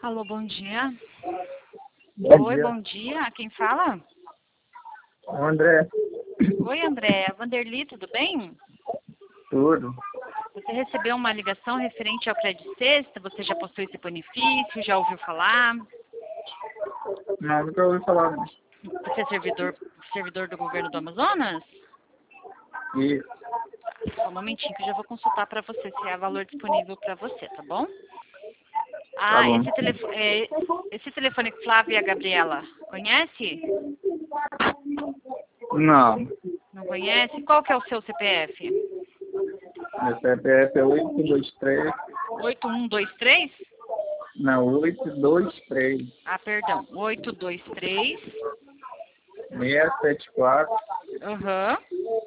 Alô, bom dia. Bom Oi, dia. bom dia. Quem fala? O André, Oi, André. Vanderly, tudo bem? tudo. Você recebeu uma ligação referente ao crédito sexta? Você já possui esse benefício? Já ouviu falar? Não, nunca ouvi falar, não. Você é servidor do governo do Amazonas? E, Só um momentinho que eu já vou consultar para você se há valor disponível para você, tá bom? tá Ah, bom. esse telefone Flávia Gabriela, conhece? Não, Não conhece? Qual que é o seu CPF? meu CPF é 823, 8123? não, 823, Ah, perdão. 823. 674, Aham.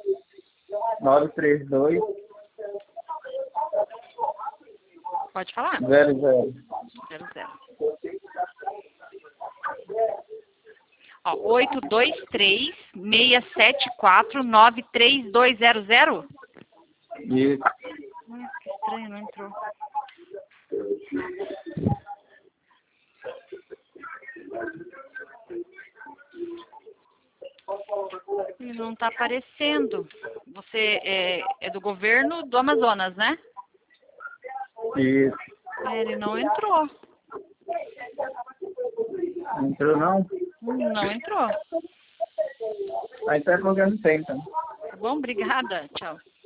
932, Pode falar. 00. 00. Ó, 823-674-93200? Isso. Que estranho, não entrou. Ele não está aparecendo. Você é do governo do Amazonas, né? Isso. Ele não entrou. Não entrou, não? Não entrou. Aí tá jogando tem, então. Tá bom? Obrigada. Tchau.